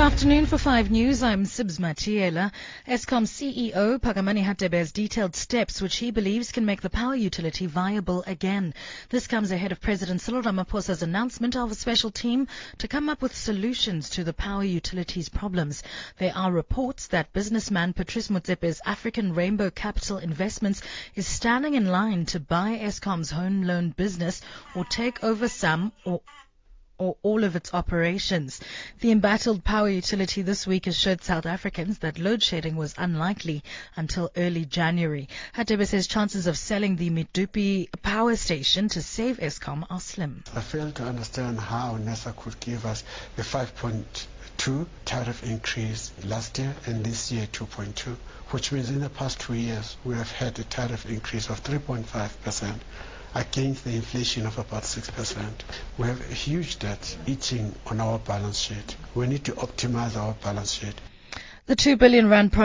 afternoon for 5 News. I'm Sibs Matiela. Eskom CEO Phakamani Hadebe has detailed steps which he believes can make the power utility viable again. This comes ahead of President Cyril Ramaphosa's announcement of a special team to come up with solutions to the power utility's problems. There are reports that businessman Patrice Motsepe's African Rainbow Capital Investments is standing in line to buy Eskom's home loan business or take over some or all of its operations. The embattled power utility this week has showed South Africans that load shedding was unlikely until early January. Hadebe says chances of selling the Medupi power station to save Eskom are slim. I fail to understand how NERSA could give us a 5.2 tariff increase last year and this year 2.2, which means in the past 2 years we have had a tariff increase of 3.5%. against the inflation of about 6%. We have a huge debt eating on our balance sheet. We need to optimize our balance sheet. The 2 billion rand